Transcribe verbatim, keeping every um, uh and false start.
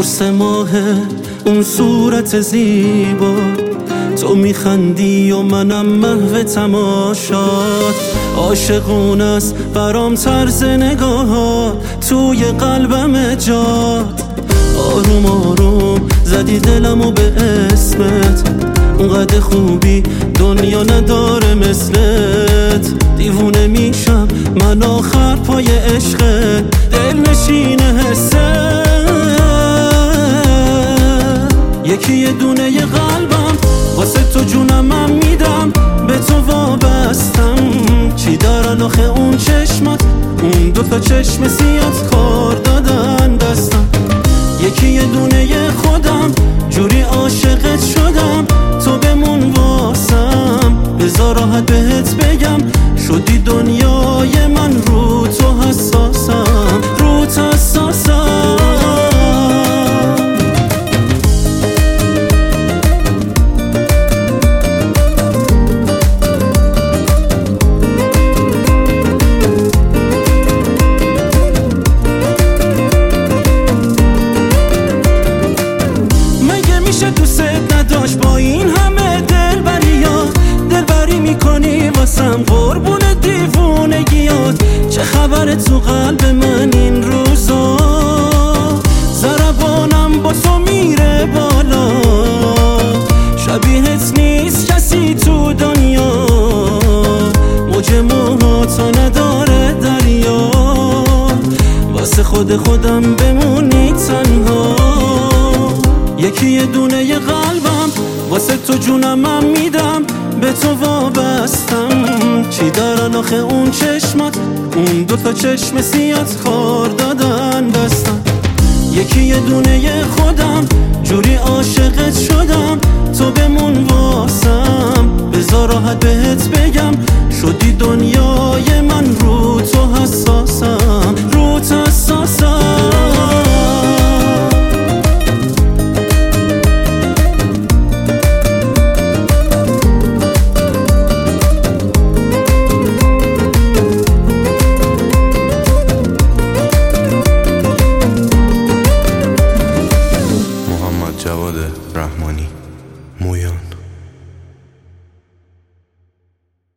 قرص ماهه اون صورت زیبا، تو میخندی و منم محو تماشات. عاشقونه است برام طرز نگاهات، توی قلبم جات. آروم آروم زدی دلمو به اسمت، اونقدر خوبی دنیا نداره مثلت. دیوونه میشم من آخر پای عشقت، دل نشینه حسه. یکی یه دونه ی قلبم واسه تو جونمم میدم، به تو وابستم. چی دارن آخه اون چشمات، اون دوتا چشم سیات کار دادن دستم. یکی یه دونه ی خودم جوری عاشقت شدم، تو بمون واسم. بذار راحت بهت بگم شدی دنیای من، رو تو حساسم، رو تو حساسم. دوست نداشت با این همه دلبریات، دلبری میکنی واسم قربون دیوونگیات. چه خبره تو قلب من این روزا، ضربانم با تو میره بالا. شبیهت نیست کسی تو دنیا، موج موهاتو نداره دریا. واسه خود خودم بمونی تنها. یکی یه دونه ی قلبم واسه تو جونمم میدم، به تو وابستم. چی دارن آخه اون چشمات، اون دوتا چشم سیات کار دادن دستم. یکی یه دونه ی خودم